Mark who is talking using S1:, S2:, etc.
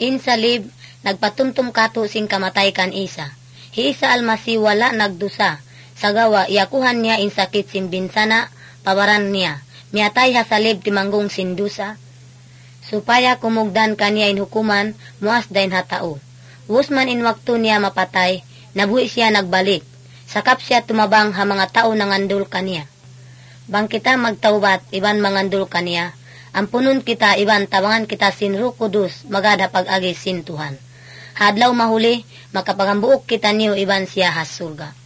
S1: Insalib, nagpatumtum kato sing kamatay kan isa. Hiisa almasi wala nagdusa. Sagawa, iakuhan niya insakit simbinsana, pawaran niya. Miyatay hasalib timanggong sindusa. Supaya kumugdan kaniya inhukuman, muas dain hatao. Wusman in waktu niya mapatay, nabuhi siya nagbalik. Sakap siya tumabang ha mga tao nangandul kaniya. Bang kita magtaubat, iban mangandul kaniya. Ampunon kita, iban tabangan kita sinru kudus, magada pag-agi sintuhan. Hadlaw mahuli, makapagambuok kita niyo, iban siya hasurga.